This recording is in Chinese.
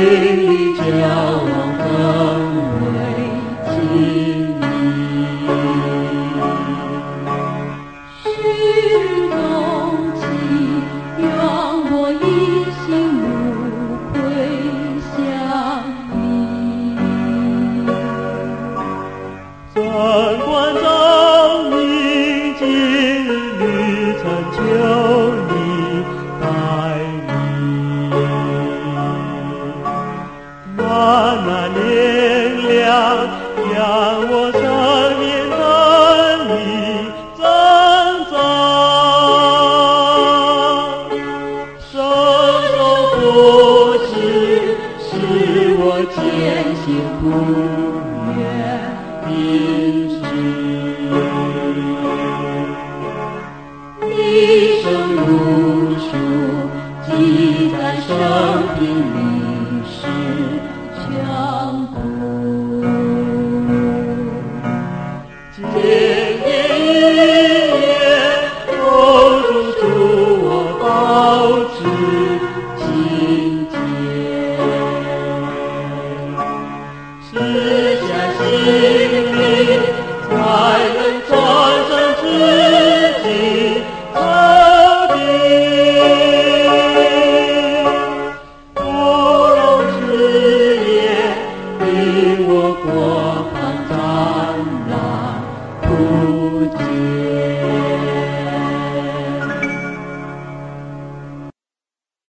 里交往更为亲密。世中情，愿我一心无愧相依。 三观照明，今日旅程求你带领。暖暖念亮，让我生命的你增长。伸手不止，使我坚信不愿停止。一生如书，记载生命历史强度。千年一夜，守住我保持清洁，撕下心灵，才能传承至